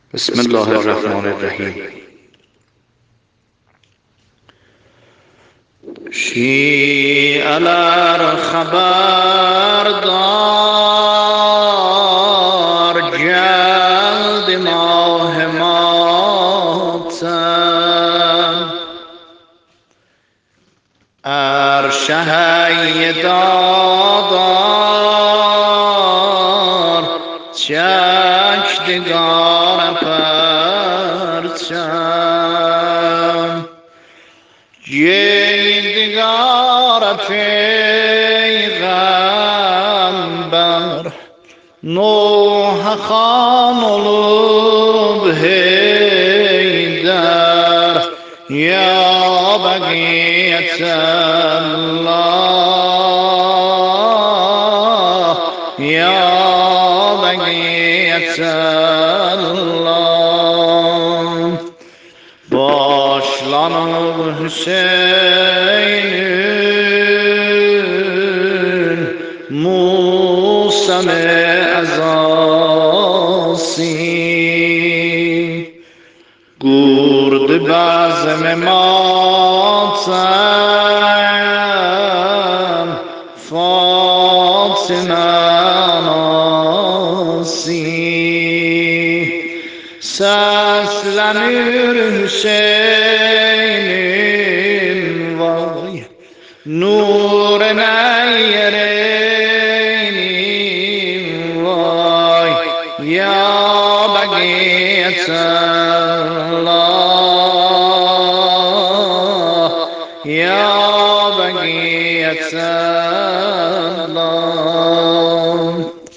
بسم الله الرحمن الرحیم. شیعه‌لر خبردار جلد ماه ماتم، ارشه دادار چکدگار پرچم، جیدگار پیغمبر نوح خان الوب حیدر، یا بقیت الله، یا بقیت الله. Başlanır Hüseyin'in Musa'ne azasi, gurd bazm matem Fatıma nasi. Seslenir Hüseyin'im vay, nur neyrenim vay, ya baqiyet